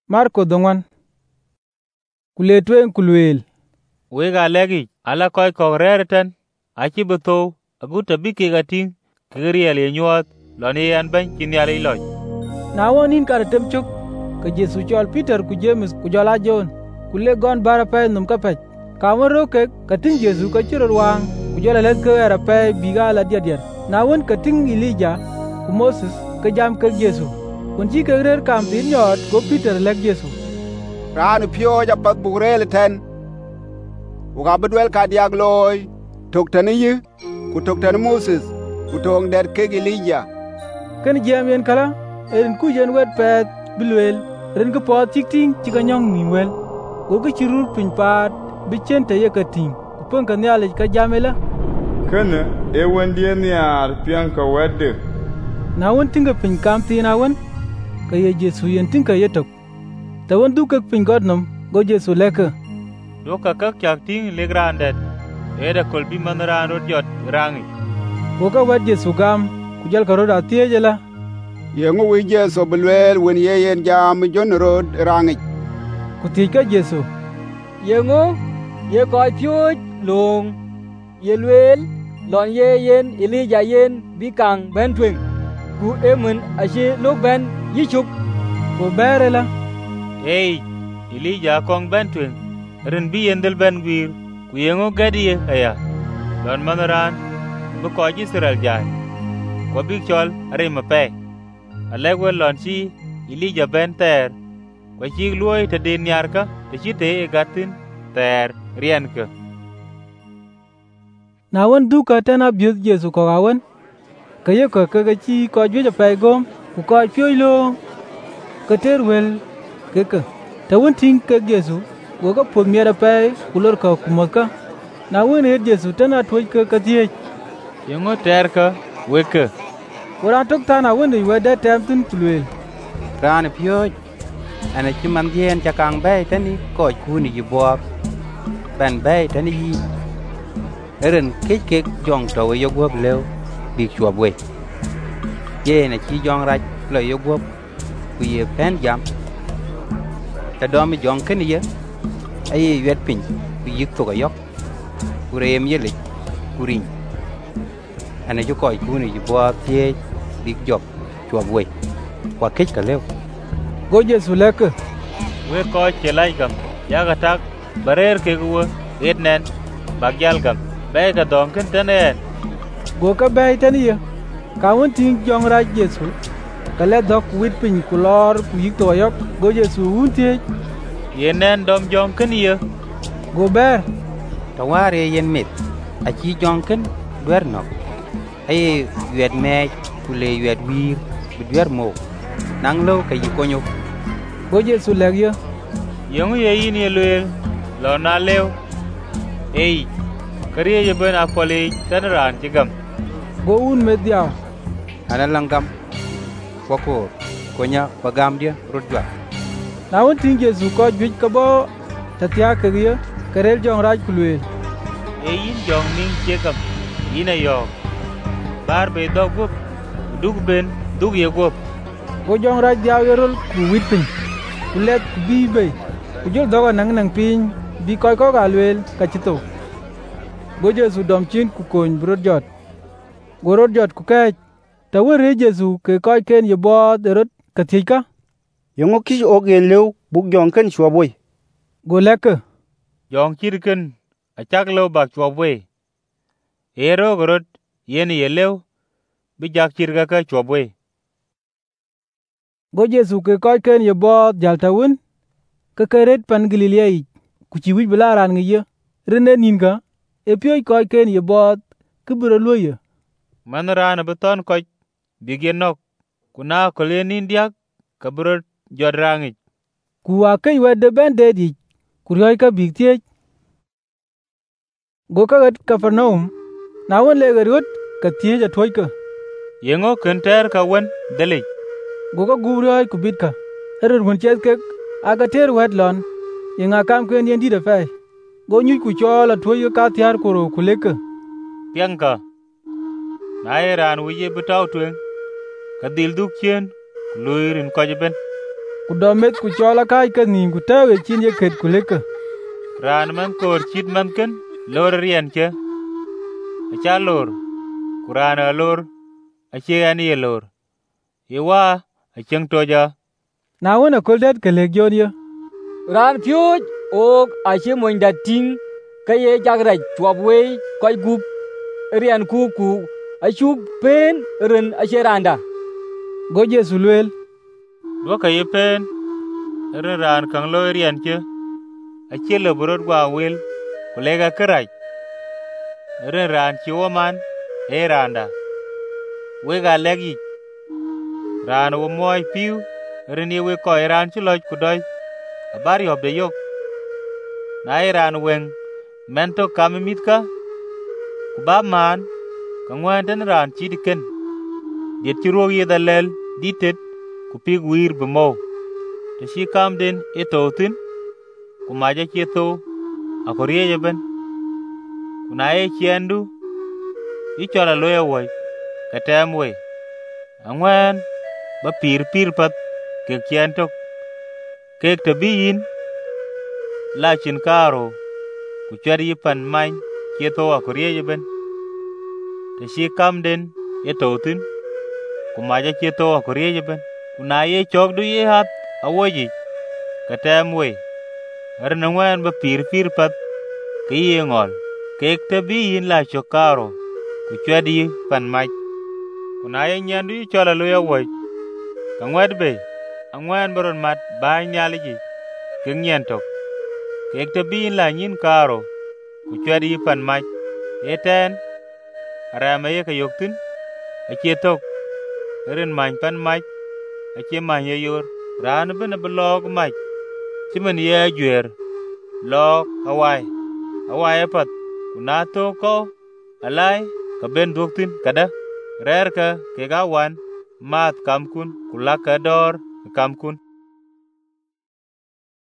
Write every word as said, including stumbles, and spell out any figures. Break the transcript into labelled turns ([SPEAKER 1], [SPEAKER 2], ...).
[SPEAKER 1] Marko dongan kuletwen kulwel
[SPEAKER 2] wega legi ala koy ko rereten achi beto aguta biki gating kiriel yenyot loni an ban kinyali loj
[SPEAKER 1] na wonin kar temchuk ke Jesu chol Peter ku James ku jola John kule gon bara pe num ka pech ka woro ke kating Jesu ka chiro wang ku jola let ke era pe biga la dia dia na won kating Elijah ku Moses ke jam ke Jesu kun ji ke rer kam tin yot ko Peter lek Jesu
[SPEAKER 3] ran pio ja pat bugrel ten uga bedwel ka diag loy tok tan yi ku tok tan Moses ku tong der ke Elijah
[SPEAKER 1] ken jam yen kala en ku jen wet pet bilwel ren ko po tik ting ci ga nyong mi wel go ga ci rur pin pat bi chen te ye ka ting ku pon ka nyale ka jamela
[SPEAKER 4] kana e wondie niar pian ka wedde
[SPEAKER 1] na won tinga pin kam ti na won ka ye Jesu yen tinga ye tok ta won du ka pin godnom go Jesu leka
[SPEAKER 2] do ka ka kyak ting le grandet e da kol bi manran rod jot rangi
[SPEAKER 1] go ka wad Jesu gam ku jal ka roda tiejela
[SPEAKER 3] yengu wi Jesu belwel wen ye yen jam jon rod rangi
[SPEAKER 1] ku ti ka Jesu
[SPEAKER 5] yengu ye ko pyoj long ye lwel lon ye yen Elijah yen bi kang ben twing ku emun ashi lok ben yichuk
[SPEAKER 1] ku berela
[SPEAKER 2] ei Elijah kong ben twing ren bi yendel ben gwir ku yengu gadiye aya lon manran bu ko Israel jay ko bi chol are mape alegwe lon chi Elijah ben ter ko chi luoy te den yar ka te chi te gatin ter rien ka
[SPEAKER 1] na won du ka tana bi Jesu ko gawen ka ye ko ka chi ko ju ja pe gom ku ko pyoi lo ka ter wel ke ka ta won tin ka Jesu go ga po mi ra pe ku lor ka ku mo ka na won he Jesu tana to ka ka tie
[SPEAKER 2] yengo ter ka weke
[SPEAKER 1] ora tok tana won ni weda tem tin kulwel
[SPEAKER 6] ran pyo ana chi man dien cha kang bay tani ko ku ni bo ban bay tani yi eren ke ke jong to yo go lew bi chwa we ye na chi jong ra lo yo go ku ye pen jam ta do mi jong ken ye ai wet pin ku yik to ga yok ku rem ye le ku rin ana ju ko ku ni bo tie bi job chwa we kwa kech ka lew
[SPEAKER 1] go Jesu leka
[SPEAKER 2] we ko chelai gam ya ga tak barer ke go etnen bagyal gam bay ka dom ken tenen
[SPEAKER 1] go ka bay tani ka won tin jong ra Jesu ka le dok wit pin ku lor ku yik to yok go Jesu un tie
[SPEAKER 2] yenen dom jong ken ye
[SPEAKER 1] go ber
[SPEAKER 6] taware yen mit a chi jong ken dwer no ai wet me ku le wet wir bu dwer mo nang lo ka yi konyo
[SPEAKER 1] go Jesu lek ye
[SPEAKER 2] yengu ye yin ye lwel lo na lew ei kariye ye ben apole tan ran chigam
[SPEAKER 1] go un me diaw
[SPEAKER 6] ana langam wako konya pagam dia rudwa
[SPEAKER 1] na won tin Jesu ko juj ka bo tatya ka ye karel jong raj kulwel
[SPEAKER 2] e yin jong ning chegam ina yo bar be dogup dug ben dug ye gop
[SPEAKER 1] go jong raj diaw yerol ku wit pin ku let ku bi be ku jol doga nang nang pin bi koy ko ga lwel ka chito go Jesu dom chin ku kon brod jot go rod jot ku kech ta wore Jesu ke koy ken ye bo derot ka tika
[SPEAKER 7] yengo ki oge lew buk jong ken chwa boy
[SPEAKER 1] go leka
[SPEAKER 2] jong chirken a chak lew bak chwa we ero gorot yen ye lew bi jak chirga ka chwa we
[SPEAKER 1] go Jesu ke koy ken ye bo jaltawun ka keret pan Galilea ku ci wi bilaran ngi ye rene ninga e pioy koy ken ye bo ku bro loye
[SPEAKER 2] man ran beton ko bigenok kuna ko le nindiak ka bro jodrangi
[SPEAKER 1] ku wa kai wedde ben dedi ku yoy ka bigtie go ka gat Kafarnaum na won le garut ka tie ja toy ka
[SPEAKER 2] yengo kenter ka wen dele
[SPEAKER 1] go ka gubroy ku bitka erur hun chet ke aga ter wedlon yenga kam ken yendi de fay go nyu ku chola toy ka tiar ko ro ku leka
[SPEAKER 2] pianka na ran wije betaw twen ka dil duk chen luirin ko ben
[SPEAKER 1] ku domet ku chola kai ka nim ku tawe chin ye ket ku leka.
[SPEAKER 2] Ran man kor chit man ken lor rien che. Acha lor. Kurana lor. Ache ani ye lor. Ye wa acheng toja.
[SPEAKER 1] Na wona koldet ke lek jon ye.
[SPEAKER 5] Ran pyoj ok ache moin da ting ka ye jagraj twab we koy gup rian ku ku achuk pen ren ache randa.
[SPEAKER 1] Go Jesu lwel.
[SPEAKER 2] Dwa ka ye pen. Ren ran kang lo rian che. Ache le burot gwa wel. Kulega keraj. Ren ran chi woman. E randa. Wega legi. Ran wo moy piu. Ren ye we koy ran chi loj kudoy. Abari of the yok. Na iran weng mento kami mitka. Kubab man. Kangwan ten ran chidiken. Diet chiro ye da lel. Ditet. Kupig wir bemo. Tashi kam den etotin. Kumaja cheto. Akorie jaben. Kunaye chiendu. Ichola loya woy. Katem we. Angwan. Ba pir pir pat. Kek chientok. Kek tabiyin. Lachin karo. Kuchari pan main. Cheto akorie jaben. Tashi kam den etotin. Kumaja cheto akorie jaben. Kunaye chok du ye hat. Awoji. Katem we. Arnangwan ba pir pir pat. Kiye ngol. Kek tabiyin la chokaro. Kuchari pan main. Kunaye nyandu ichola loya woy. Kangwad be. Angwan baron mat bay nyaliji. Keng nyantok. Kek tabiyin la nyin karo. Kuchari pan main. Eten. Arama ye kayoktin. Ache tok. Ren main pan main. Ache main ye yor. Ran bina belog main. Chiman ye juer. Log awai. Awai pat. Kunato ko. Alai. Kaben duktin kada. Rer ka kegawan. Mat kamkun. Kulaka dor kamkun.